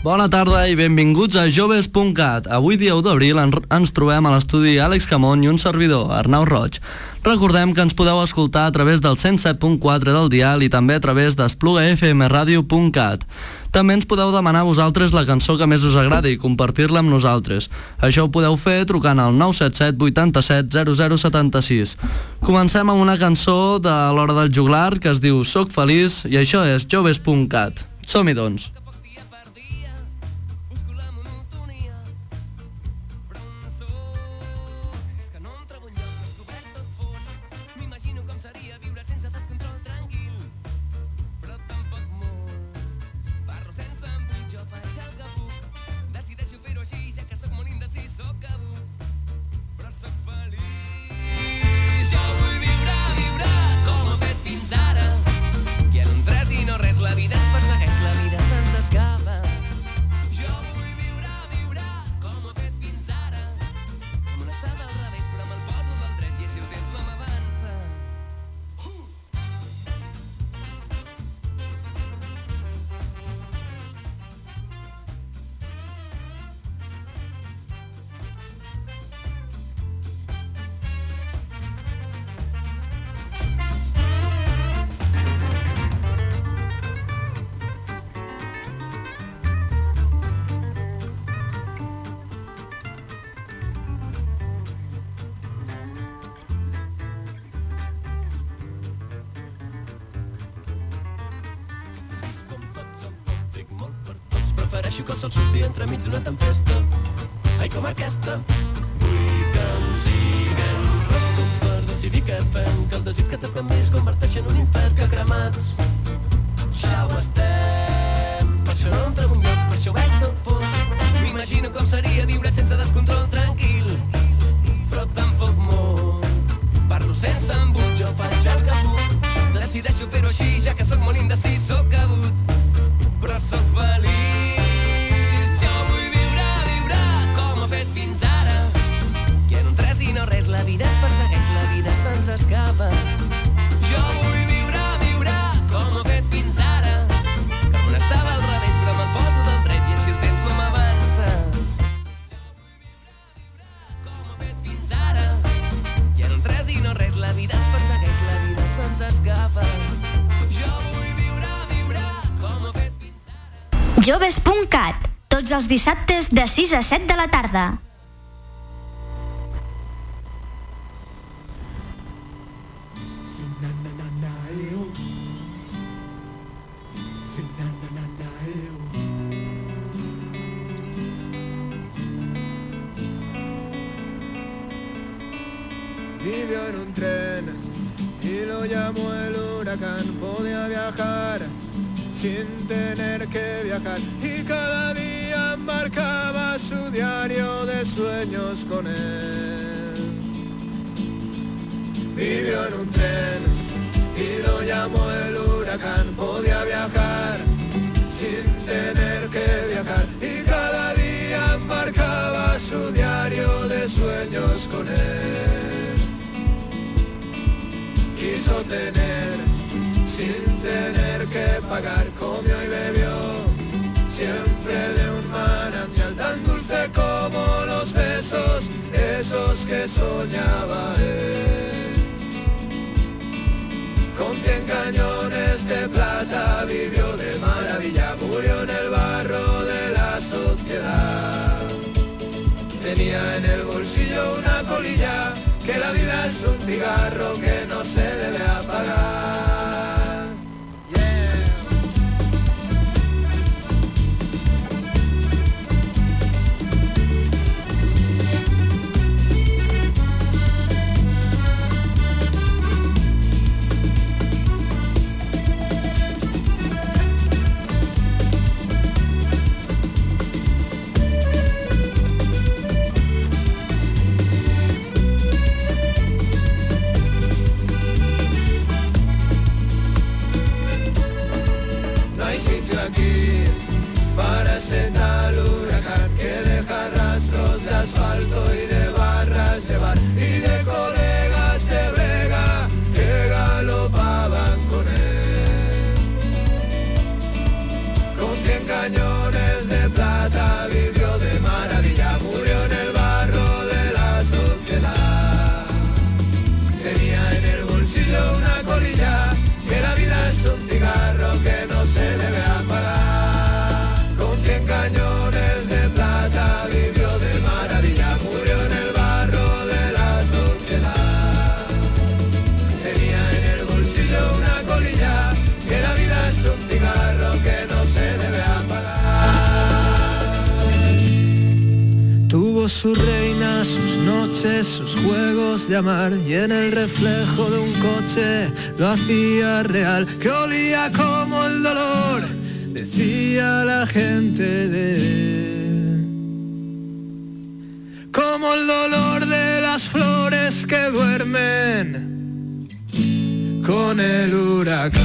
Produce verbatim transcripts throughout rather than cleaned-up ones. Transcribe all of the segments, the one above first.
Bona tarda i benvinguts a joves punt cat. Avui, dia u d'abril, ens trobem a l'estudi Àlex Camón i un servidor, Arnau Roig. Recordem que ens podeu escoltar a través del cent set punt quatre del dial i també a través d'espluga f m radio punt cat. També ens podeu demanar a vosaltres la cançó que més us agradi i compartir-la amb nosaltres. Això ho podeu fer trucant al nou set set vuitanta-set zero zero setanta-sis. Comencem amb una cançó de l'Hora del Juglar que es diu Soc feliç i això és joves punt cat. Som-hi, doncs. Prefereixo que el sol surti entremig d'una tempesta. Ai, com aquesta. Vull que en siguem prou com per decidir què fem, que el desig que tapem bé es converteix en un infern, que cremats ja ho estem. Per això no em trobo un lloc, per això veig tot fos. M'imagino com seria viure sense descontrol, tranquil, però tampoc molt. Parlo sense embut, jo faig el que puc. Decideixo fer-ho així, ja que sóc molt indecis, sóc cabut, però sóc feliç. La vida es persegueix, la vida se'ns escapa. Jo vull viure, viure com ho he fet fins ara. Que el món estava al revés, però me'l poso del dret i així el temps no m'avança. Jo vull viure, viure com ho he fet fins ara. I en un tres i no res, la vida ens persegueix, la vida se'ns escapa. Jo vull viure, viure com ho he fet fins ara. joves punt cat, tots els dissabtes de sis a set de la tarda. Vivió en un tren y lo llamó el huracán. Podía viajar sin tener que viajar y cada día marcaba su diario de sueños con él. Vivió en un tren y lo llamó el huracán. Podía viajar sin tener que viajar y cada día marcaba su diario de sueños con él. Quiso tener sin tener que pagar, comió y bebió siempre de un manantial tan dulce como los besos, esos que soñaba él. Con cien cañones de plata vivió de maravilla, murió en el barro de la sociedad. Tenía en el bolsillo una colilla, que la vida es un cigarro que no se debe apagar. Yeah. su reina, sus noches, sus juegos de amar, y en el reflejo de un coche lo hacía real, que olía como el dolor, decía la gente de él, como el dolor de las flores que duermen con el huracán.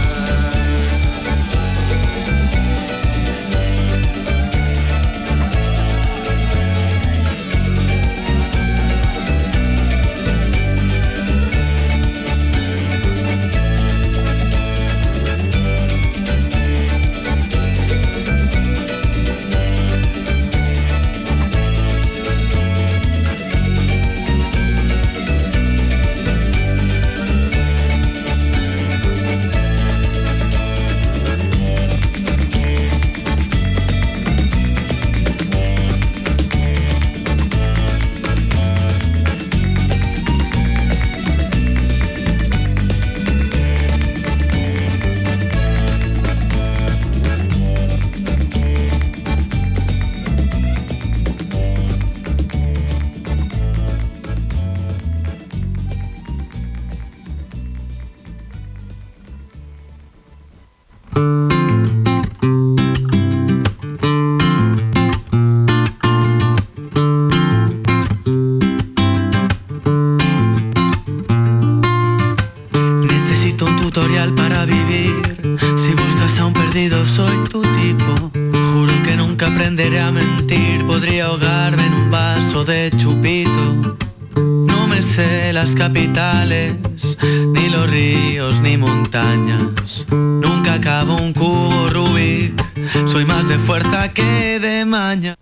Capitales, ni los ríos ni montañas, nunca acabo un cubo Rubik, soy más de fuerza que de maña.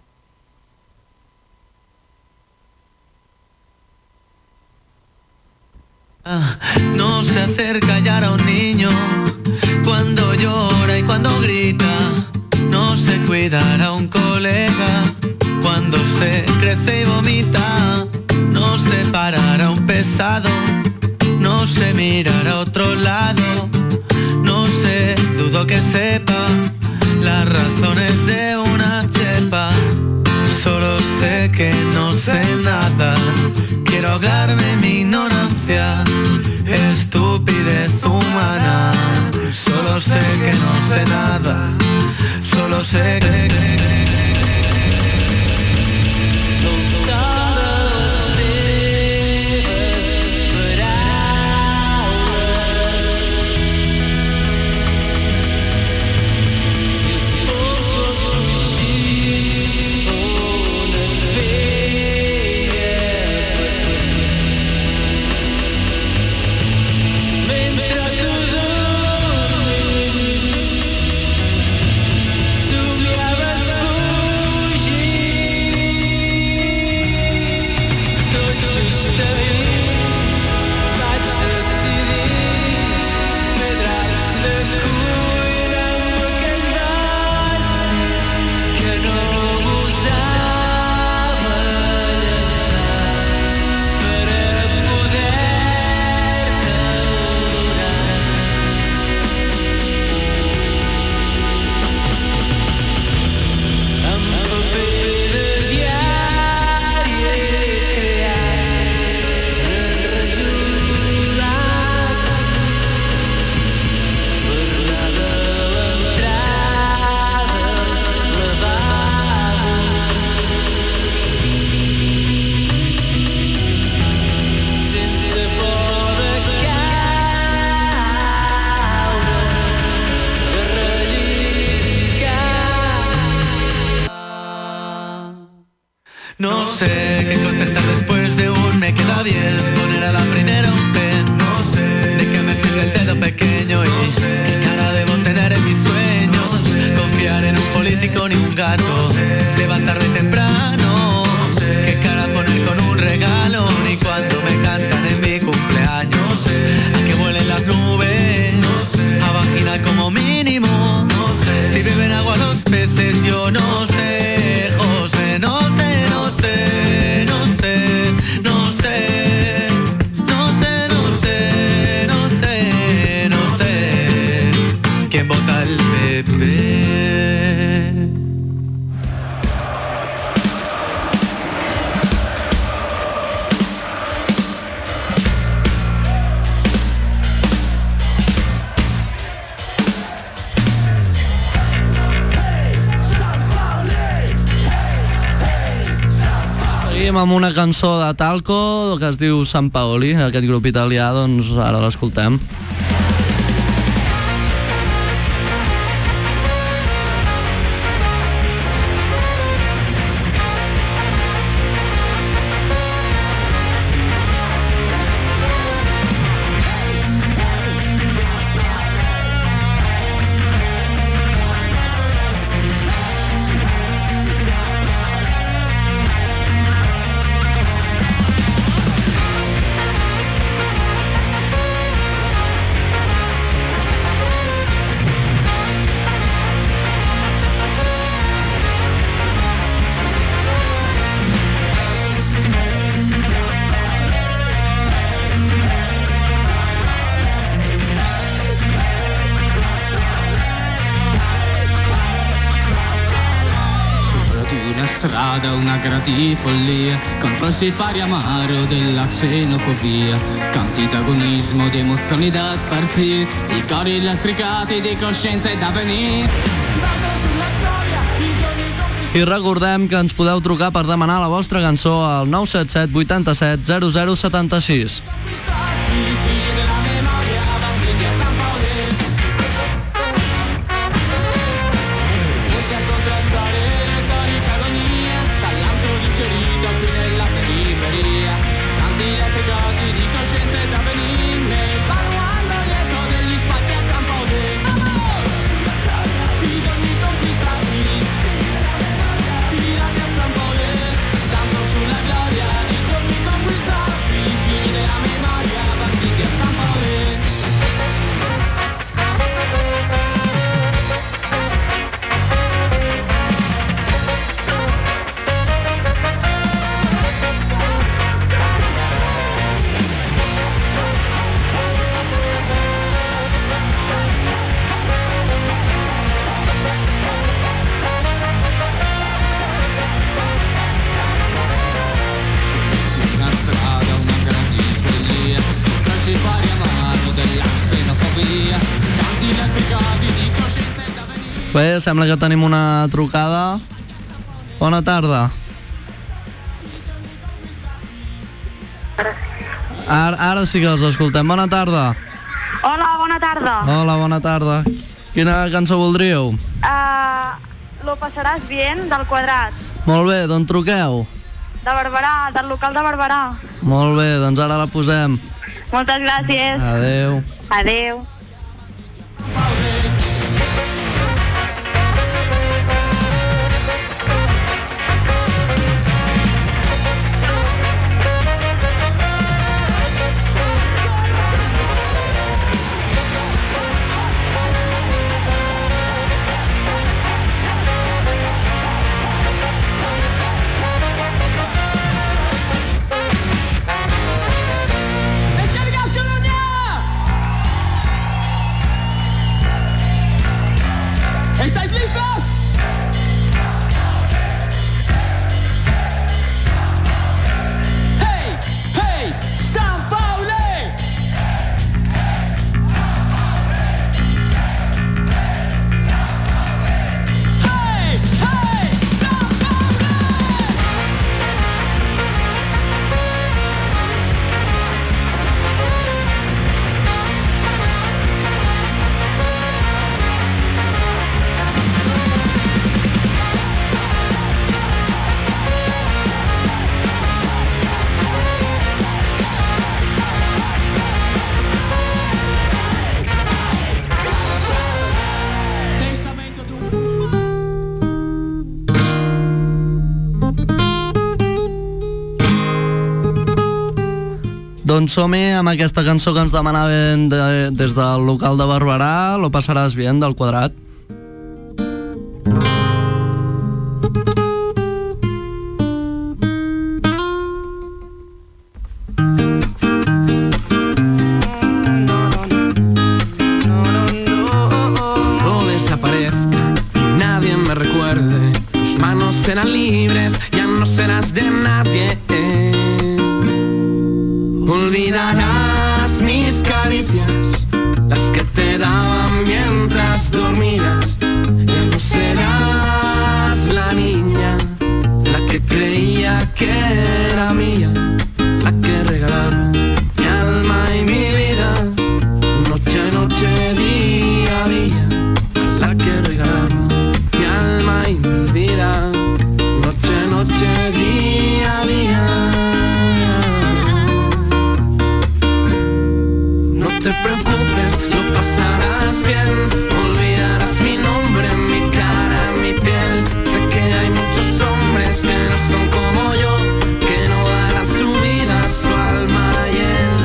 No sé hacer callar a un niño cuando llora y cuando grita, no sé cuidar a un colega cuando se crece y vomita. No sé parar a un pesado, no sé mirar a otro lado, no sé, dudo que sepa las razones de una chepa. Solo sé que no sé nada, quiero ahogarme en mi ignorancia, estupidez humana. Solo sé que no sé nada, solo sé que... No sé qué contestar después de un me queda bien, poner a la primera un pen. No sé de qué me sirve el dedo pequeño y no sé qué cara debo tener en mis sueños. No confiar en un político ni un gato, no sé levantarme temprano, no sé qué cara poner con un regalo, ni cuando me cantan en mi cumpleaños. No sé a que vuelen las nubes, no sé a vagina como mínimo, no sé si beben agua los peces, yo no sé, José, no sé. No sé, no sé, no sé, no sé, no sé, no sé, no sé quién vota al P P. Seguim amb una cançó de Talco que es diu San Paoli, aquest grup italià, doncs ara l'escoltem. Strada, una gara di follia contro il sipario amaro della xenofobia, canti d'agonismo di emozioni da spartire, i cori lastricati di coscienze da venire. I recordem que ens podeu trucar per demanar la vostra cançó al nou set set vuitanta-set zero zero setanta-sis. Bé, sembla que tenim una trucada. Bona tarda. Ara, ara sí que els escoltem. Bona tarda. Hola, bona tarda. Hola, bona tarda. Quina cançó voldríeu? Uh, Lo passaràs bien, del Quadrat. Molt bé, d'on truqueu? De Barberà, del local de Barberà. Molt bé, doncs ara la posem. Moltes gràcies. Adeu. Adeu. ¿Estáis listos? ¡Hey! ¡Hey! ¡San Pauli! ¡Hey! ¡Hey! ¡San Pauli! Doncs som-hi amb aquesta cançó que ens demanaven de, des del local de Barberà, Lo passaràs bien, del Quadrat. Todo desaparezca y nadie me recuerde, tus manos serán libres, ya no serás de nadie. Olvidarás mis caricias, las que te daban mientras dormías. Ya no serás la niña, la que creía que era mía, la que regalaba mi alma y mi vida, noche a noche, día a día, la que regalaba mi alma y mi vida, noche a noche, día a día. No te preocupes, lo pasarás bien, olvidarás mi nombre, mi cara, mi piel. Sé que hay muchos hombres que no son como yo, que no darán su vida, su alma y el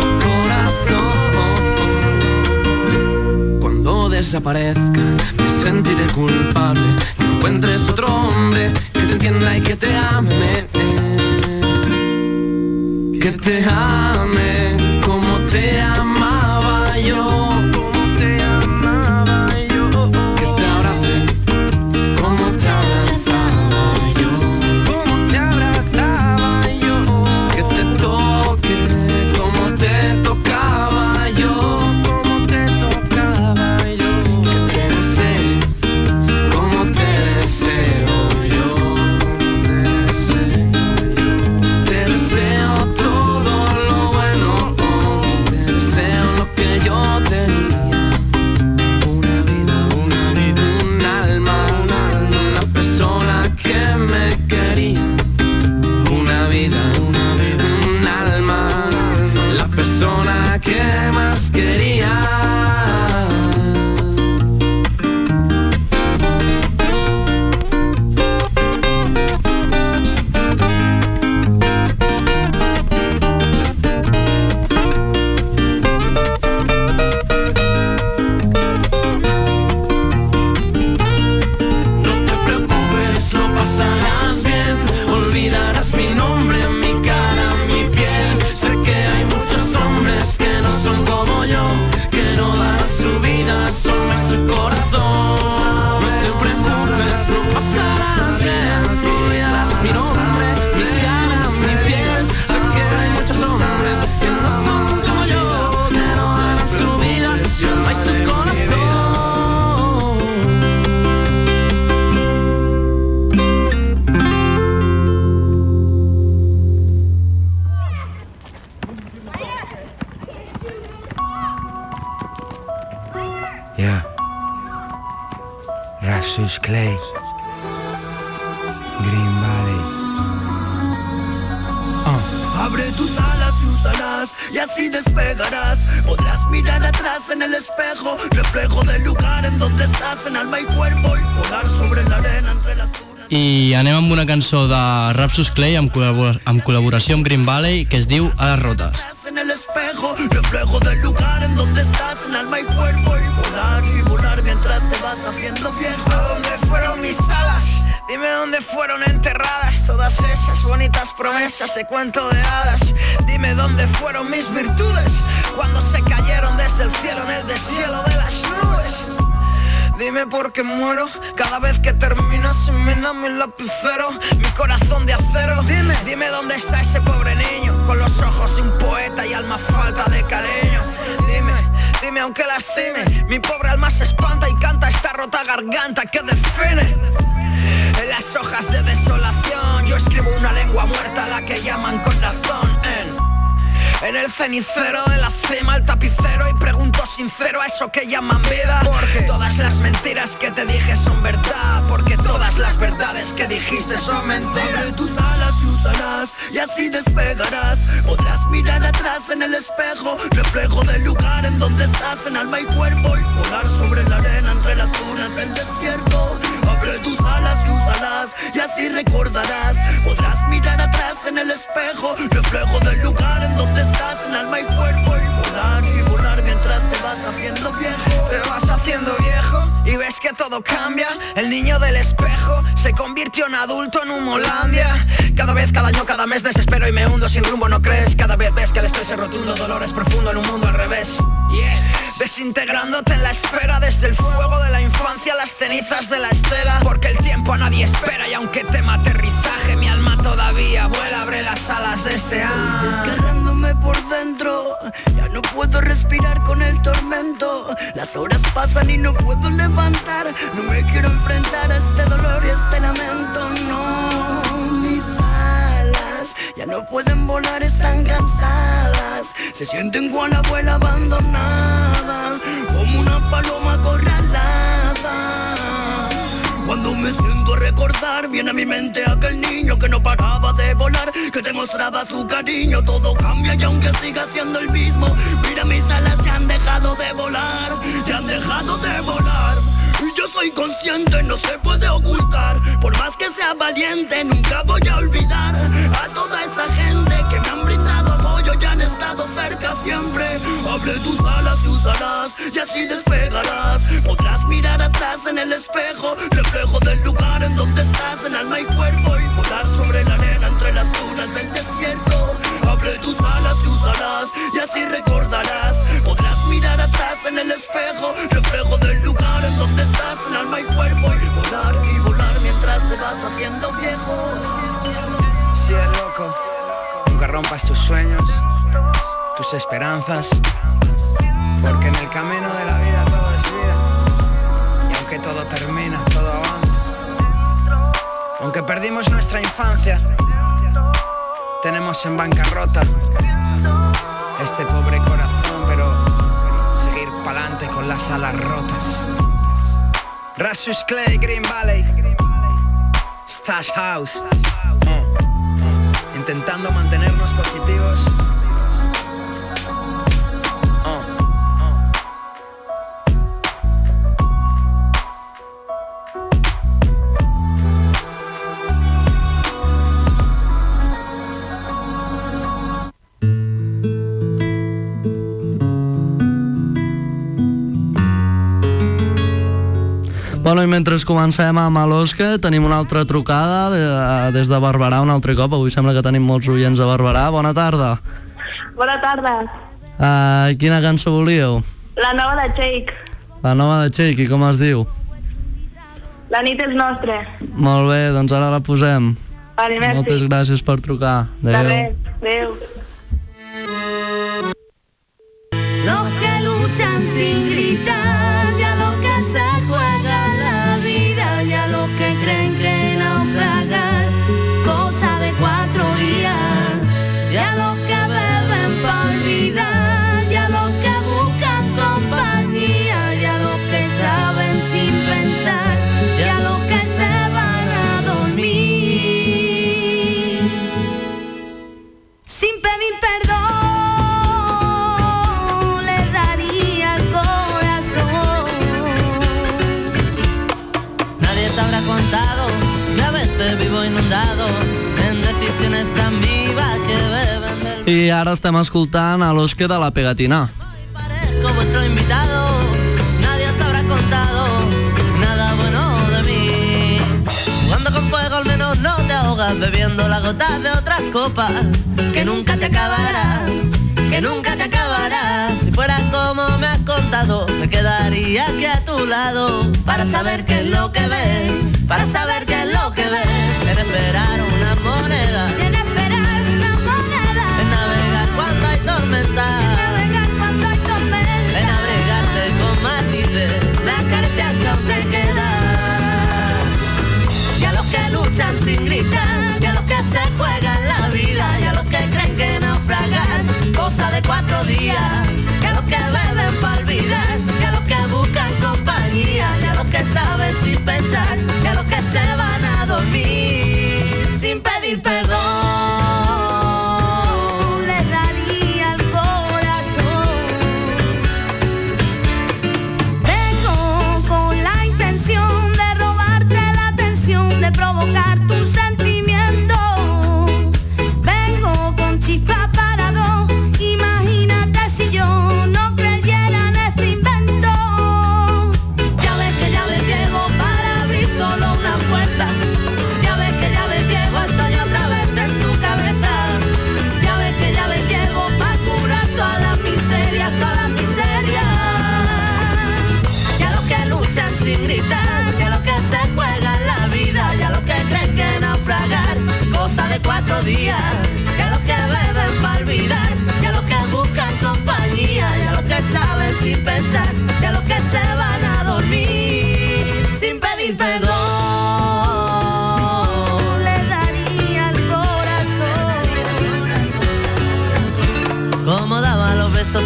corazón. Cuando desaparezca me sentiré culpable, que encuentres otro hombre que te entienda y que te ame, que te ame como te amaba yo, como te amaba yo, que te abrace como te abrazaba yo, como te abrazaba yo, que te toque como te tocaba yo, como te tocaba yo, que te desee como te deseo yo, te deseo, te deseo todo lo bueno, te deseo lo que yo tenía, una vida, una vida, un alma, un alma, una persona que me quería, una vida, una vida, un alma, la persona que más quería. No te preocupes, lo pasarás bien, olvidarás mi nombre, mi cara, mi piel. Sé que hay muchos hombres que no son como yo, que no darán su vida, su alma y su corazón. No te preocupes, lo pasarás bien, olvidarás mi nombre, mi cara, mi piel. Sé que hay muchos hombres que no son como yo, que no darán su vida, su alma y su corazón. Yeah. Rapsus Clay, Green Valley. Abre tus alas y úsalas, y así despegarás. Podrás mirar atrás en el espejo, reflejo del lugar en donde estás en alma y cuerpo, y volar sobre la arena entre las dunas. I anem amb una cançó de Rapsus Clay amb, col·labor amb col·laboració amb Green Valley que es diu A las rotas. En el espejo, reflejo del lugar en donde estás en alma y cuerpo, y volar y volar mientras te vas haciendo viejo. ¿Dónde fueron mis alas? Dime dónde fueron enterradas todas esas bonitas promesas de cuento de hadas. Dime dónde fueron mis virtudes cuando se cayeron desde el cielo en el deshielo de las nubes. Dime por qué muero cada vez que termino, se mina mi lapicero, mi corazón de acero. Dime, dime dónde está ese pobre niño con los ojos sin poeta y alma falta de cariño. Dime, dime aunque lastime, mi pobre alma se espanta y canta esta rota garganta que define. En las hojas de desolación yo escribo una lengua muerta a la que llaman corazón. En En el cenicero de la cima, el tapicero, y pregunto sincero a eso que llaman vida. Porque todas las mentiras que te dije son verdad, porque todas las verdades que dijiste son mentiras. Abre tus alas y úsalas, y así despegarás. Podrás mirar atrás en el espejo, reflejo del lugar en donde estás en alma y cuerpo, y volar sobre la arena entre las dunas del desierto. Abre tus alas y úsalas, y así recordarás. Podrás mirar atrás en el espejo, reflejo del lugar en donde estás en alma y cuerpo, y volar y volar mientras te vas haciendo viejo. Te vas haciendo viejo y ves que todo cambia. El niño del espejo se convirtió en adulto en Humolandia. Cada vez, cada año, cada mes desespero y me hundo sin rumbo, ¿no crees? Cada vez ves que el estrés es rotundo, dolor es profundo en un mundo al revés. Yes. Desintegrándote en la esfera, desde el fuego de la infancia a las cenizas de la estela. Porque el tiempo a nadie espera y aunque tema aterrizaje, mi alma todavía vuela, abre las alas deseando. Desgarrándome por dentro, ya no puedo respirar con el tormento. Las horas pasan y no puedo levantar, no me quiero enfrentar a este dolor y este lamento. No, mis pueden volar, están cansadas. Se sienten cual abuela abandonada, como una paloma acorralada. Cuando me siento a recordar, viene a mi mente aquel niño que no paraba de volar, que te mostraba su cariño. Todo cambia y aunque siga siendo el mismo, mira mis alas ya han dejado de volar, ya han dejado de volar. Y yo soy consciente, no se puede ocultar. Por más que sea valiente, nunca voy a olvidar a toda esa gente que me han brindado apoyo y han estado cerca siempre. Abre tus alas y usarás, y así despegarás. Podrás mirar atrás en el espejo, reflejo del lugar en donde estás, en alma y cuerpo, y volar sobre la arena entre las dunas del desierto. Abre tus alas y usarás, y así recordarás. Podrás mirar atrás en el espejo, reflejo del lugar en donde estás, en alma y cuerpo, y volar y volar mientras te vas haciendo viejo. Si es loco, nunca rompas tus sueños, tus esperanzas, porque en el camino de la vida todo es vida, y aunque todo termina, todo avanza. Aunque perdimos nuestra infancia, tenemos en bancarrota este pobre corazón, pero seguir pa'lante con las alas rotas. Rapsus Clay, Green Valley, Stash House, uh, intentando mantenernos positivos. Bueno, i mentre comencem amb l'Òscar, tenim una altra trucada de, des de Barberà un altre cop. Avui sembla que tenim molts oients a Barberà. Bona tarda. Bona tarda. Uh, quina cançó volíeu? La nova de Shake. La nova de Shake, i com es diu? La nit és nostra. Molt bé, doncs ara la posem. Vale, merci. Moltes gràcies per trucar. Adéu. De res, adéu. Los que luchan sin gritar, ya lo que se juega la vida, ya lo que creen que naufragar, cosa de cuatro días, ya lo que beben pa' olvidar, ya lo que buscan compañía, ya lo que saben sin pensar, ya lo que se van a dormir, sin pedir perdón. Vivo inundado en decisiones tan vivas que beben del... I ara estem escoltant a l'Òscar de la Pegatina. Parezco vuestro invitado, nadie os habrá contado nada bueno de mí. Jugando con fuego al menos no te ahogas, bebiendo las gotas de otras copas, que nunca te acabarás, que nunca te acabarás. Si fueras como me has contado, me quedaría aquí a tu lado, para saber qué es lo que ves, para saber qué es lo que ves. En esperar una moneda, en esperar una moneda, en navegar cuando hay tormenta, en navegar cuando hay tormenta, en abrigarte con matices, las caricias que aún te quedan. Y a los que luchan sin gritar, y a los que se juegan la vida, y a los que creen que naufragar, cosa de cuatro días, y a los que beben pa' olvidar, y a los que buscan compañía, y a los que saben sin pensar, y a los que se van a dormir sin pedir perdón. Les daría el corazón. Vengo con la intención de robarte la atención, de provocar tu sentimiento. Vengo con chispa para dos. Imagínate si yo no creyera en este invento. Ya ves que ya ves llego para abrir solo una puerta. Ya ves que ya ves llego, estoy otra vez en tu cabeza. Ya ves que ya ves llego para curar todas las miserias, todas las miserias. Y a los que luchan sin gritar, y a los que se juegan la vida, y a los que creen que naufragar, cosa de cuatro días. Y a los que beben pa' olvidar, y a los que buscan compañía, y a los que saben sin pensar, y a los que se van a dormir sin pedir perdón. Les daría el corazón.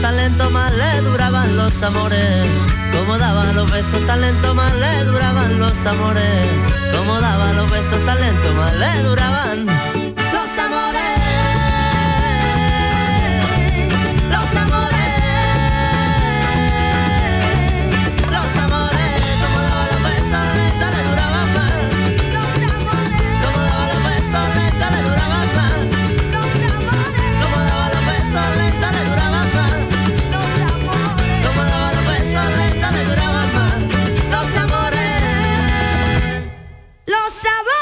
tan lento, más le duraban los amores. Como daba los besos tan lento, más le duraban los amores. Como daba los besos tan lento, más le duraban los amores. Los amores. Los amores. Como daba los besos lento, le duraban más. Los amores. Como daba los besos lento, le duraban más. Los amores. Como daba los besos lento, le duraban más. Los amores. Como daba los besos lento, le duraban más. Los amores. Los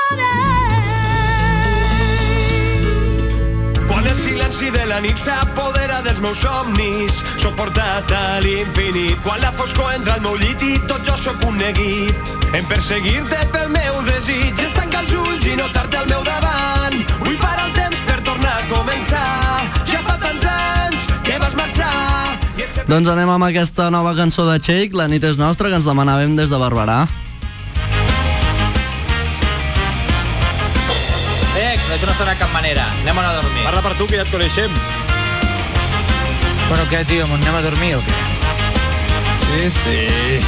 amores. Quan el silenci de la nit s'apodera dels meus somnis, sóc portat a l'infinit. Quan la foscor entra al meu llit i tot jo sóc un neguit, en perseguir-te pel meu desig, és tancar els ulls i notar-te al meu davant. Vull parar el temps per tornar a començar. Ja fa tants anys que vas marxar. Doncs anem amb aquesta nova cançó de Cheik, La nit és nostra, que ens demanàvem des de Barberà. Eh, això no serà cap manera. Anem a anar a dormir. Parla per tu, que ja et coneixem. Bueno, què, tio, anem a dormir o què? Sí, sí.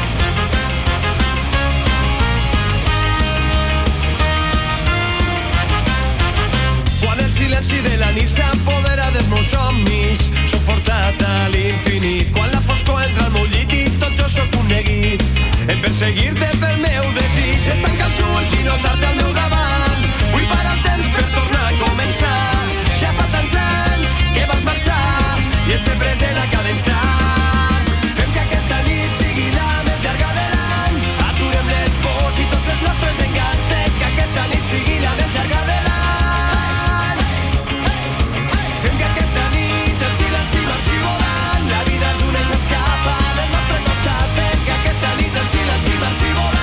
Quan el silenci de la nit s'apodera dels meus somnis, sóc portat a l'infinit. Quan la foscor entra al meu llit i tot jo sóc un neguit, en perseguir-te pel meu desig, és tancar els ulls i notar-te al meu davant. Vull parar el temps per tornar a començar. Ja fa tants anys que vas marxar i el ser present a cada instant. Fem que aquesta nit sigui la més llarga de l'any. Aturem les pors i tots els nostres enganys. Fem que aquesta nit sigui la més llarga de l'any. Fem que aquesta nit el silenci marxi volant. La vida és una i s'escapa del nostre costat. Fem que aquesta nit el silenci marxi volant.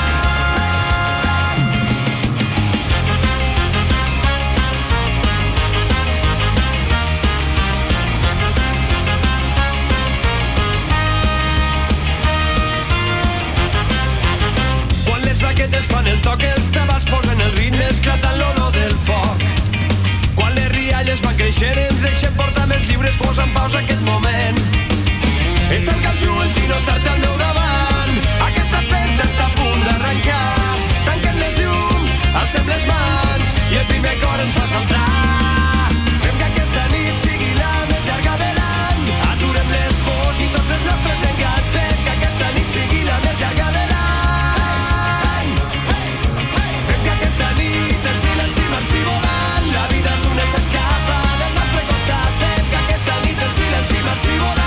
Quan les baquetes fan el toc, els tabals posen el ritme, esclatant l'olor del foc. Quan les rialles van creixent, ens deixem portar més lliures, posa en pausa aquest moment. És tancar els ulls i notar-te al meu davant. Aquesta festa està a punt d'arrencar. Tanquem les llums, alcem les mans i el primer cor ens fa saltar. Fem que aquesta nit sigui la més llarga de l'any. Aturem les pors i tots els nostres enganys. Fem que aquesta nit sigui la més llarga de l'any. Fem que aquesta nit el silenci marxi volant. La vida és una i s'escapa del nostre costat. Fem que aquesta nit el silenci marxi volant.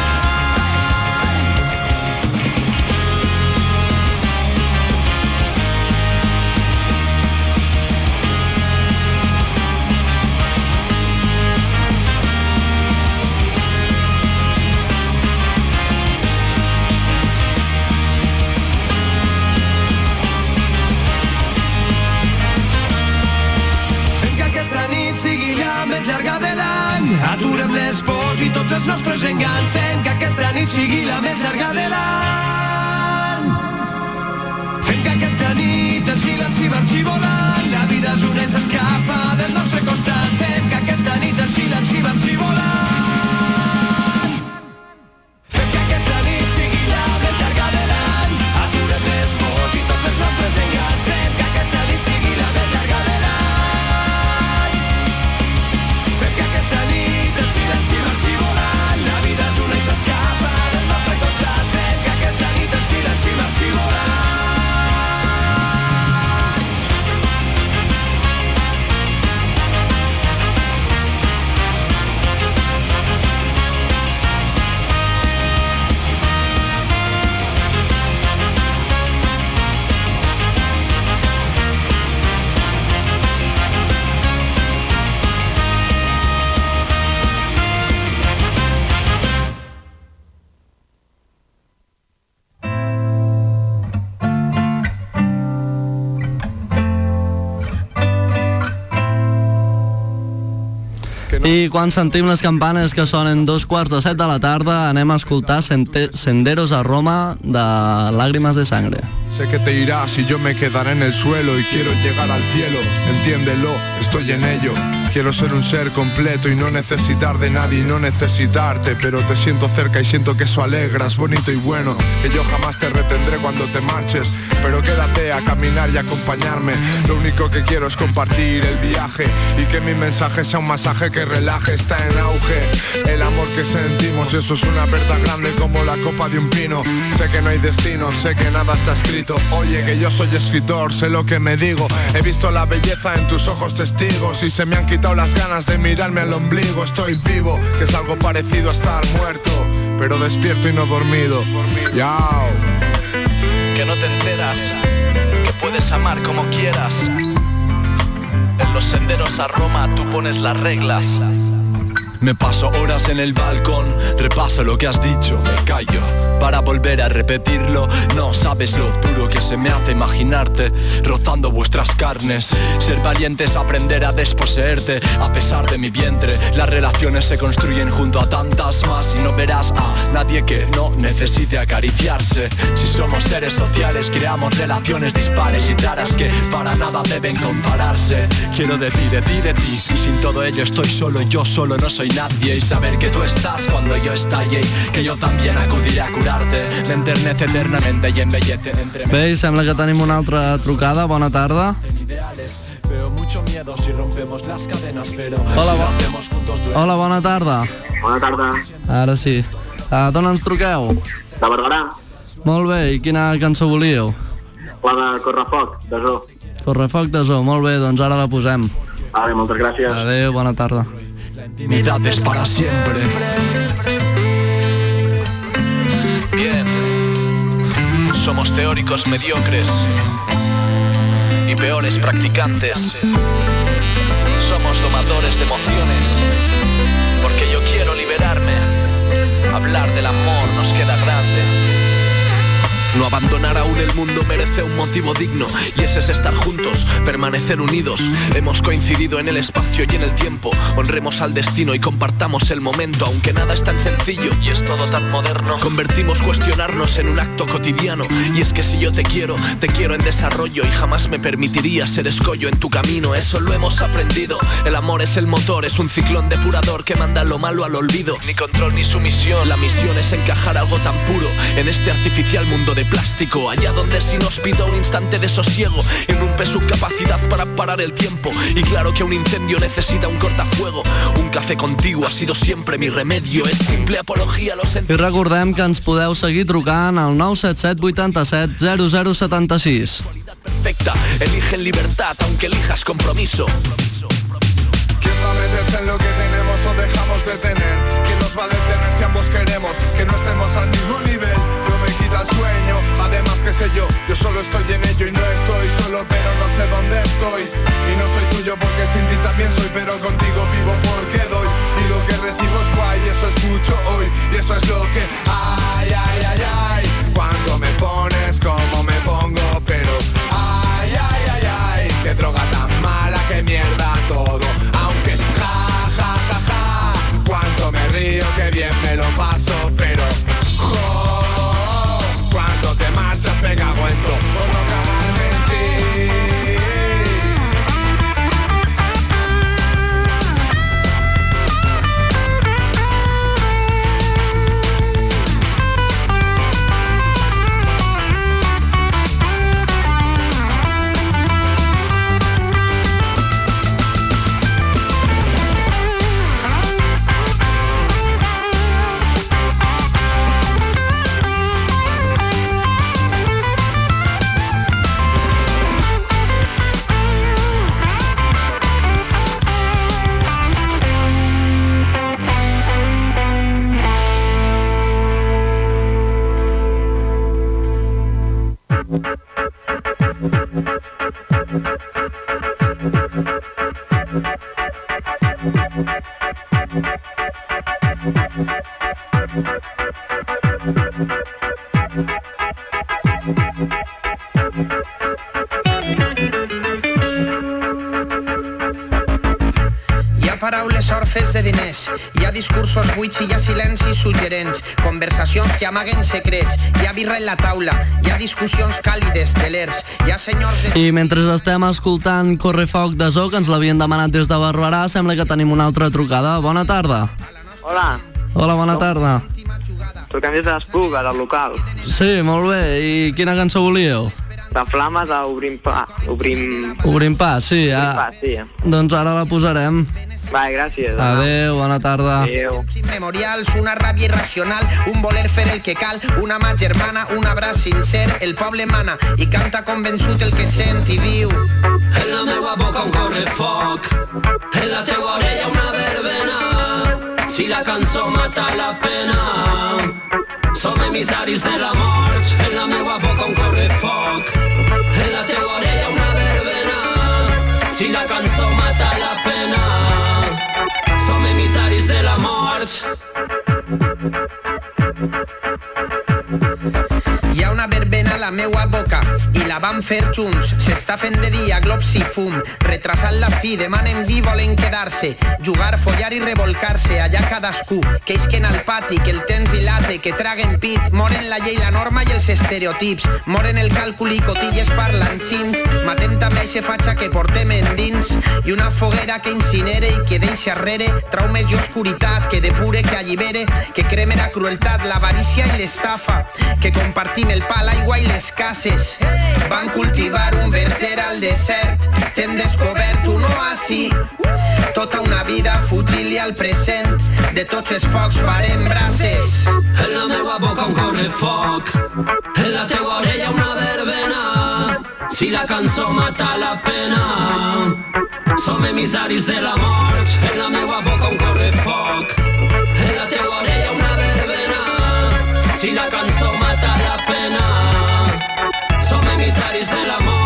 Fem que aquesta nit sigui la més llarga de l'any. Aturem les pors i tots els nostres enganys. Fem que aquesta nit sigui la més llarga de l'any. Fem que aquesta nit el silenci marxi volant. La vida és una i s'escapa del nostre costat. Fem que aquesta nit el silenci marxi volant. Fem que aquesta nit sigui la més llarga de l'any. Aturem les pors i tots els nostres enganys. Fem que aquesta nit sigui la més llarga de l'any. Fem que aquesta nit el silenci marxi volant. La vida és una i s'escapa del nostre costat. Fem que aquesta nit el silenci marxi volant. I quan sentim les campanes que sonen dos quarts de set de la tarda, anem a escoltar Senderos a Roma de Lágrimas de Sangre. Sé que te irás y yo me quedaré en el suelo y quiero llegar al cielo, entiéndelo, estoy en ello. Quiero ser un ser completo y no necesitar de nadie y no necesitarte, pero te siento cerca y siento que eso alegras, bonito y bueno, que yo jamás te retendré cuando te marches, pero quédate a caminar y acompañarme. Lo único que quiero es compartir el viaje y que mi mensaje sea un masaje que relaje. Está en auge el amor que sentimos, eso es una verdad grande como la copa de un pino. Sé que no hay destino, sé que nada está escrito. Oye, que yo soy escritor, sé lo que me digo. He visto la belleza en tus ojos testigos y se me han quitado las ganas de mirarme al ombligo. Estoy vivo, que es algo parecido a estar muerto, pero despierto y no dormido. Yao. Que no te enteras, que puedes amar como quieras. En los senderos a Roma tú pones las reglas. Me paso horas en el balcón, repaso lo que has dicho, me callo para volver a repetirlo. No sabes lo duro que se me hace imaginarte rozando vuestras carnes. Ser valiente es aprender a desposeerte a pesar de mi vientre. Las relaciones se construyen junto a tantas más y no verás a nadie que no necesite acariciarse. Si somos seres sociales creamos relaciones dispares y raras que para nada deben compararse. Quiero de ti, de ti, de ti, y sin todo ello estoy solo y yo solo no soy nadie. Y saber que tú estás cuando yo estalle y que yo también acudiré a curarte me enternece eternamente y embellece entre Bé, i sembla que tenim una altra trucada. Bona tarda. Veo mucho miedo si rompemos las cadenas, pero Hola, si lo bo- hacemos juntos duele. Hola, bona tarda. Bona tarda. Ara sí. Uh, D'on ens truqueu? De Barberà. Molt bé, i quina cançó volíeu? La de Correfoc, de Zoo. Correfoc de Zoo, molt bé, doncs ara la posem. Vale, moltes gràcies. Adéu, bona tarda. Intimidad es para siempre. Bien, somos teóricos mediocres y peores practicantes. Somos domadores de emociones, porque yo quiero liberarme. Hablar del amor nos queda grande. No abandonar aún el mundo merece un motivo digno, y ese es estar juntos, permanecer unidos. Hemos coincidido en el espacio y en el tiempo. Honremos al destino y compartamos el momento, aunque nada es tan sencillo y es todo tan moderno. Convertimos cuestionarnos en un acto cotidiano, y es que si yo te quiero, te quiero en desarrollo, y jamás me permitiría ser escollo en tu camino. Eso lo hemos aprendido. El amor es el motor, es un ciclón depurador que manda lo malo al olvido. Ni control ni sumisión, la misión es encajar algo tan puro en este artificial mundo de plástico, allá donde si nos pido un instante de sosiego irrumpe su capacidad para parar el tiempo. Y claro que un incendio necesita un cortafuego. Un café contigo ha sido siempre mi remedio. Es simple apología a los I recordem que ens podeu seguir trucant al nou set set vuitanta-set zero zero setanta-sis. perfecta. Elige en libertad aunque elijas compromiso. ¿Quién va a meterse en lo que tenemos o dejamos de tener? ¿Quién nos va a detener si ambos queremos que no estemos al mismo nivel? No me quita el sueño, además que sé yo, yo solo estoy en ello y no estoy solo, pero no sé dónde estoy. Y no soy tuyo porque sin ti también soy, pero contigo vivo porque doy. Y lo que recibo es guay, eso es mucho hoy, y eso es lo que... Ay, ay, ay, ay, cuando me pones como me pongo, pero... Ay, ay, ay, ay, qué droga tan mala, qué mierda todo. Aunque ja, ja, ja, ja, cuánto me río, qué bien me lo paso, pero jo, cuando te marchas me cago en todo por no cagarme en ti. paraules orfes de diners, hi ha discursos buits i hi ha silencis suggerents, conversacions que amaguen secrets, hi ha birra en la taula, hi ha discussions càlides, telers, hi ha senyors de... I mentre estem escoltant Correfoc de Zoo, que ens l'havien demanat des de Barberà, sembla que tenim una altra trucada. Bona tarda. Hola. Hola, bona tarda. Truquem des de l'Espluga, del local. Sí, molt bé. I quina cançó volíeu? La flama d'Obrim Pa. Obrim... Obrim Pa, sí. Obrim Ah, Pa, sí. doncs ara la posarem. Va, gràcies. Adéu, bona tarda. Adéu. Memorials, una ràbia irracional, un voler fer el que cal, una mà germana, un abraç sincer, el poble mana i canta convençut el que sent i viu. En la meua boca un correfoc, en la teua orella una verbena, si la cançó mata la pena, som emissaris de la mort. En la meua boca un correfoc, en la teua orella una verbena, si la cançó mata la pena, som emissaris de la mort. Hi ha una verbena a la meua boca i la vam fer junts. S'està fent de dia, globs i fum, retrasant la fi, demanen vi, volen quedar-se, jugar, follar i revolcar-se. Allà cadascú, que isquen al pati, que el temps dilate, que traguen pit, moren la llei, la norma i els estereotips, moren el càlcul i cotilles parlanxins, matem també eixe fatxa que portem endins, i una foguera que incinere i que deixa arrere traumes i oscuritat, que depure, que allibere, que creme la crueltat, l'avarícia i l'estafa, que compartim el pa, l'aigua i les cases. Van cultivar un verger al desert, t'hem descobert un oasi, tota una vida fútil i al present, de tots els focs farem braces. En la meua boca un correfoc, en la teua orella una verbena, si la cançó mata la pena, som emissaris de la mort. En la meua boca un correfoc, en la teua orella una verbena, si la cançó mata la pena, som emissaris de la mort.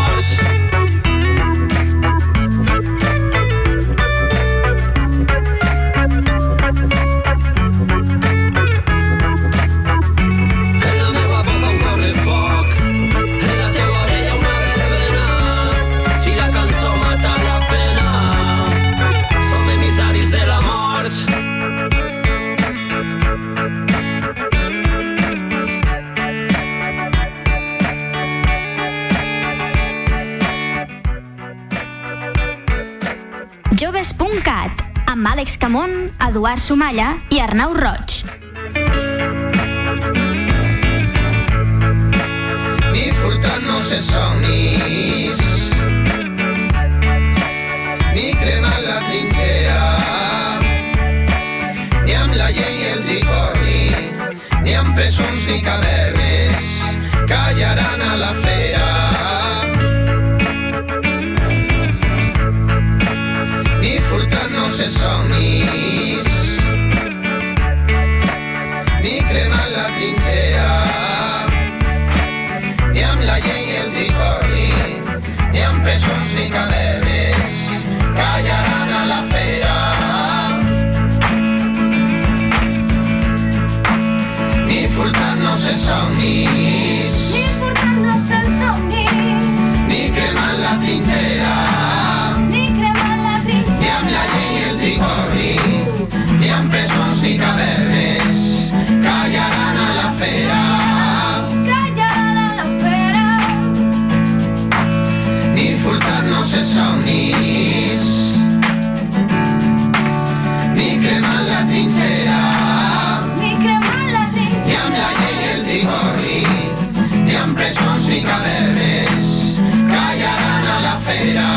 joves punt cat, amb Àlex Camón, Eduard Somalla i Arnau Roig. Ni furtant-nos els somnis, ni cremant la trinxera, ni amb la llei i el tricorni, ni amb presons ni cavernes, callaran a la fera. Ni furtant-nos els somnis, ni cremant la trinxera, ni amb la llei i el tricorni, ni amb presons ni cavernes, callaran a la fera. Ni furtant-nos els somnis, ni furtant-nos els somnis, ni cremant la trinxera, ni amb la llei i el tricorni, ni amb presons ni cavernes, callaran a la fera. callaran a la fera. Ni furtant-nos els somnis, ni cremant la trinxera, ni cremant la trinxera, ni amb la llei i el tricorni, ni amb presons ni cavernes, callaran a la fera.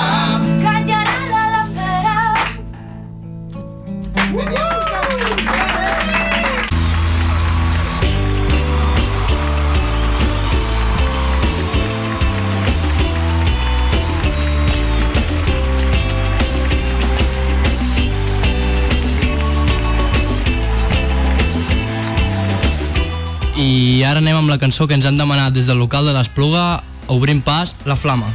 I ara anem amb la cançó que ens han demanat des del local de l'Espluga, Obrim Pas, La Flama.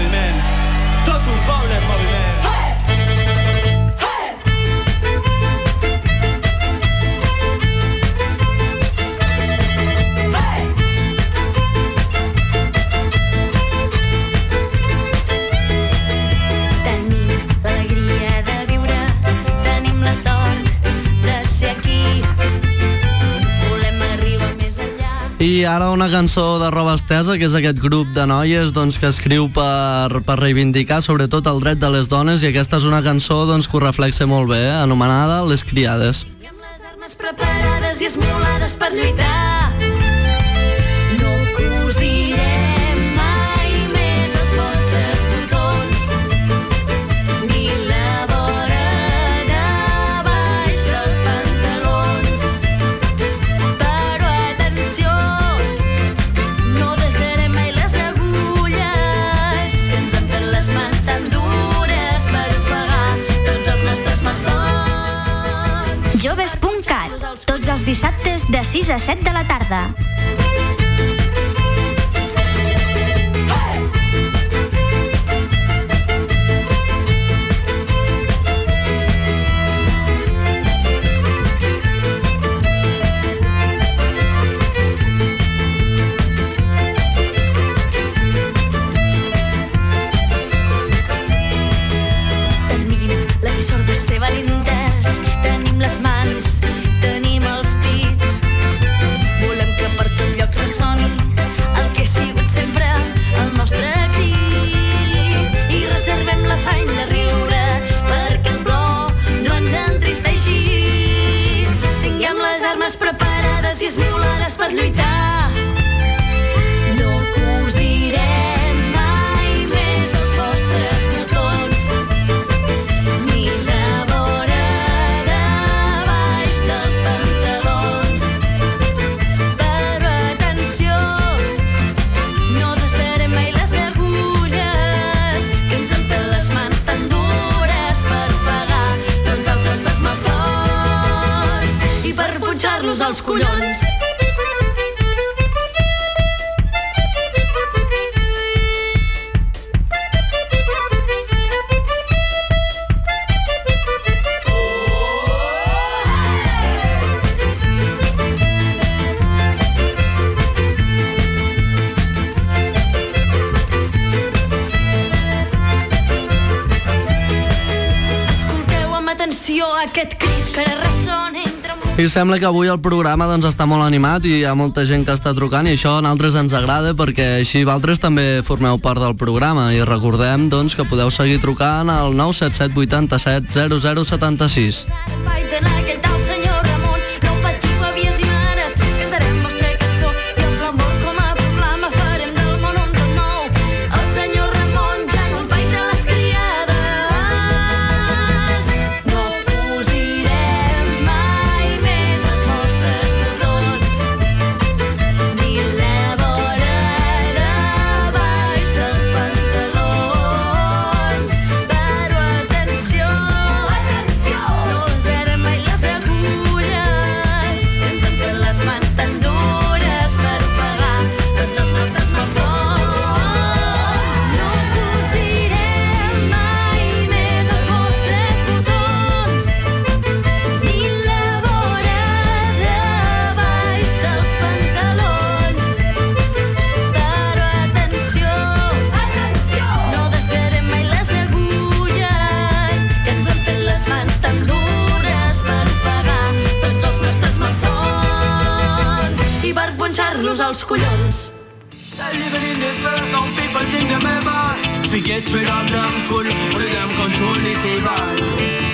moviment, tot un poble en moviment. I ara una cançó de Roba Estesa, que és aquest grup de noies doncs, que escriu per, per reivindicar sobretot el dret de les dones, i aquesta és una cançó doncs, que ho reflexa molt bé, eh? Anomenada Les Criades. Les armes preparades i esmolades per lluitar. No cosirem mai més els vostres botons, ni la vora de baix dels pantalons. Però atenció, no desdarem mai les agulles que ens han fet les mans tan dures per ofegar tots els nostres malsons. Joves punt cat, tots els dissabtes de sis a set de la tarda. Tenim la dissort de ser valentes, tenim les mans, tenim els pits. Volem que per tot lloc ressoni el que ha sigut sempre el nostre crit. I reservem l'afany de riure perquè el plor no ens entristeixi. Tinguem les armes preparades i esmolades per lluitar. No cosirem mai més els vostres botons, ni la vora de baix dels pantalons. Però atenció, no desdarem mai les agulles que ens han fet les mans tan dures per ofegar tots els nostres malsons i per punxar-los als collons. Escolteu amb atenció aquest crit que ressona entre molts. I sembla que avui el programa doncs, està molt animat i hi ha molta gent que està trucant, i això a nosaltres ens agrada perquè així vosaltres també formeu part del programa. I recordem doncs, que podeu seguir trucant al nou set set vuit set zero zero set sis. Vai d'anar aquell tal senyor Ramon, no patiu avies i mares, cantarem vostra cançó i amb l'amor com a proclama farem del món un tot nou. El senyor Ramon ja no empaita les criades. No cosirem mai més els vostres botons, ni la vora de baix dels pantalons. Però atenció, no desdarem mai les agulles que ens han fet les mans tan dures per ofegar tots els nostres malsons. No cosirem mai més els vostres botons, ni la vora de baix dels pantalons. Però atenció, no desdarem mai les agulles que ens han fet les mans tan dures per ofegar tots els nostres malsons i per punxar-los als collons. Living in this world, some people think them ever. We get rid of them full, but them control the table.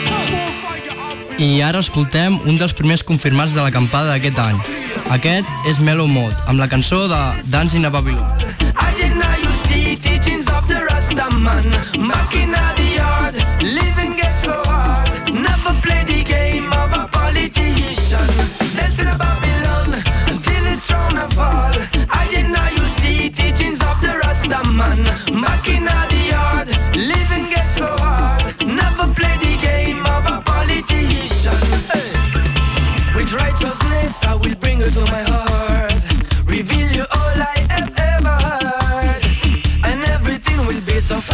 I ara escoltem un dels primers confirmats de l'acampada d'aquest any. Aquest és Melo Mod, amb la cançó de Dancing a Babylon. I did now you see teachings of the Rasta man. Back in the yard, living gets so hard. Never play the game of a politician. Dancing a Babylon until it's thrown a fall. I did now you see teachings of the Rasta man. Back in the yard, living gets so hard. Never play the game of a politician. Hey. With righteousness I will bring you to my heart, reveal you all I have ever heard, and everything will be so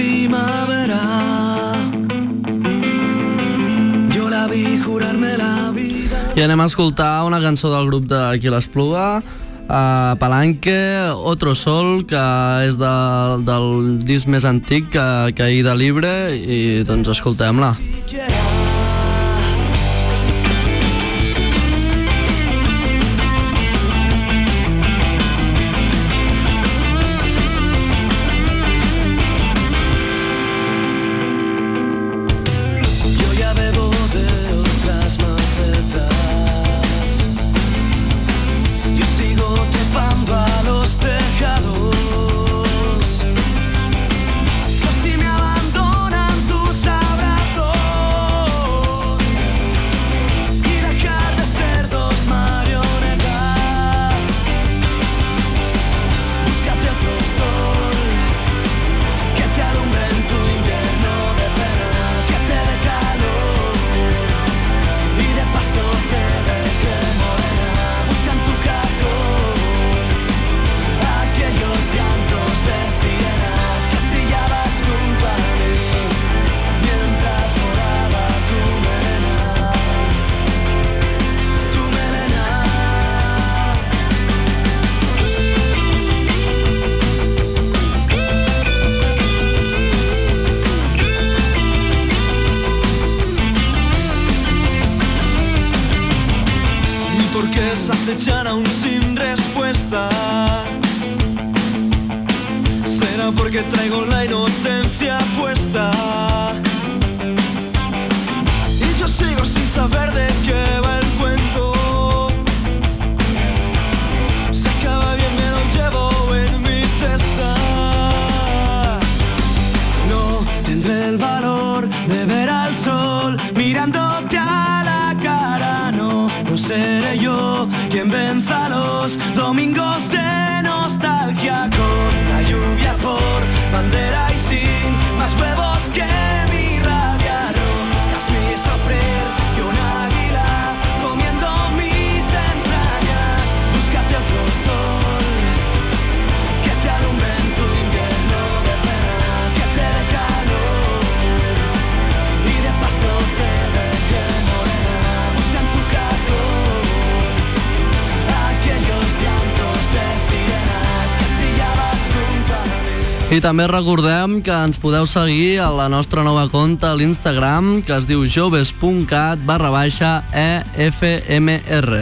primavera. Yo la vi jurarme la vida. I anem a escoltar una cançó del grup de Qui l'Espluga, uh, Palanque, Otro Sol, que és de, del disc més antic que, que Ida Libre, i doncs escoltem-la. Acechan aún sin respuesta. Será porque traigo la inocencia puesta. Y yo sigo sin saber de qué va el cuento. Se acaba bien, me lo llevo en mi cesta. No tendré el valor de ver al sol mirándote a la cara. No, no seré yo quien venza los domingos de nostalgia con la lluvia por bandera y sin más huevos que mi rabia. No hazme sufrir que un águila comiendo mis entrañas. Búscate otro sol que te alumbre en tu invierno de pena, que te dé calor y de paso te deje morena. Busca en tu cajón I també recordem que ens podeu seguir a la nostra nova conta a l'Instagram, que es diu joves.cat barra baixa E F M R.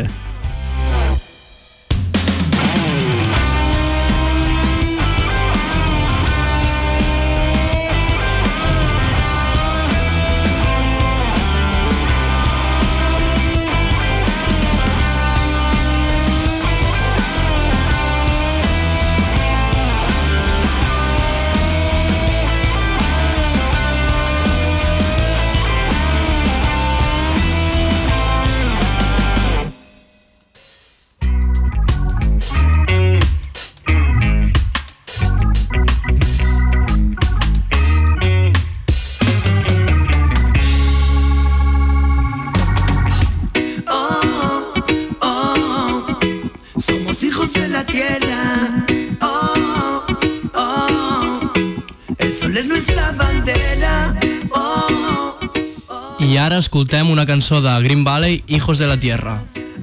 I ara escoltem una cançó de Green Valley, Hijos de la Tierra.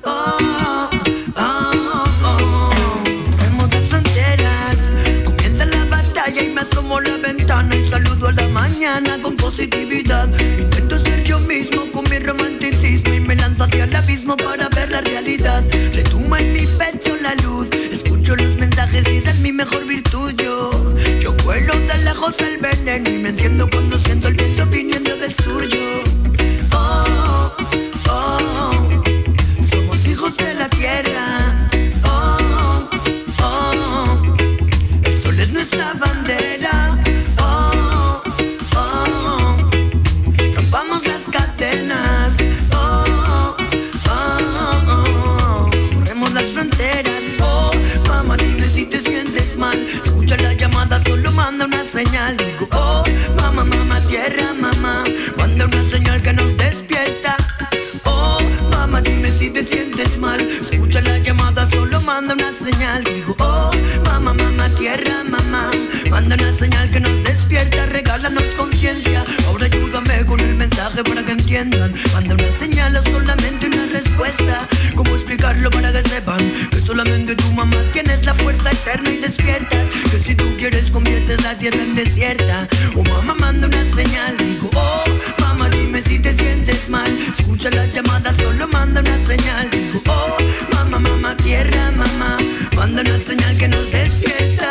Vemos las fronteras, comienza la batalla y me asomo a la ventana y saludo a la mañana con positividad. Intento ser yo mismo con mi romanticismo y me lanzo hacia el abismo para ver la realidad. Retumba en mi pecho la luz, escucho los mensajes y esa es mi mejor virtud. Yo, yo vuelo de lejos el veneno y me enciendo cuando siento el viento viniendo del sur. Yo Oh, oh, somos hijos de la tierra. Oh, oh, el sol es nuestra bandera. Oh, oh, rompamos las cadenas. Oh, oh, oh, corremos las fronteras. Oh, mamá, dime si te sientes mal. Escucha la llamada, solo manda una señal. Digo, oh, explicarlo para que entiendan. Manda una señal o solamente una respuesta. ¿Cómo explicarlo para que sepan que solamente tu mamá tienes la fuerza eterna y despiertas? Que si tú quieres conviertes la tierra en desierta. Oh, mamá manda una señal, digo, oh, mamá dime si te sientes mal. Escucha la llamada, solo manda una señal, digo, oh, mamá, mamá, tierra, mamá, manda una señal que nos despierta.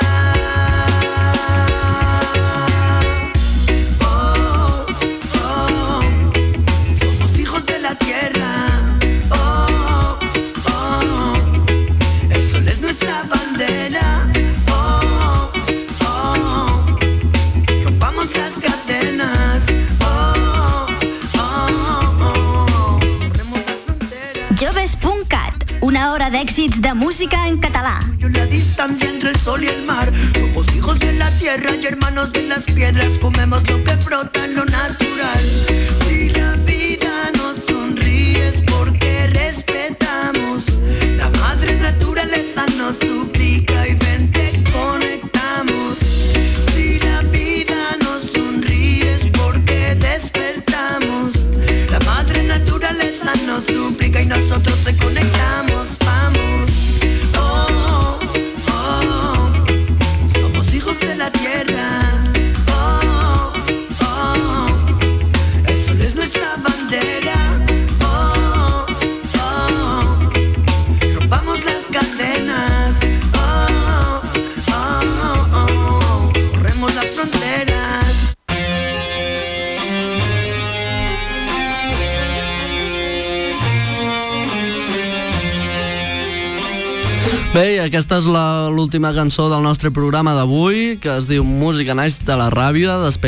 Oh, oh, somos hijos de la tierra. Oh, oh, el sol es nuestra bandera. Oh, oh, rompamos las cadenas. Oh, oh, oh, Joves punt cat, una hora d'èxits de música en català. la distancia entre el sol y el mar. Somos hijos de la tierra y hermanos de las piedras. Comemos lo que brota en lo natural. Si la vida nos sonríe es porque respetamos. La madre naturaleza nos suplica y ven te conectamos. Si la vida nos sonríe es porque despertamos. La madre naturaleza nos suplica y nosotros te conectamos. Vamos. Oh, oh, somos hijos de la tierra. Oh, oh, el sol es nuestra bandera. Oh, oh, rompamos las cadenas. Oh, oh, oh, corremos las fronteras. Bé, i aquesta és la- l'última cançó del nostre programa d'avui, que es diu Música Naix de la Ràbia. Després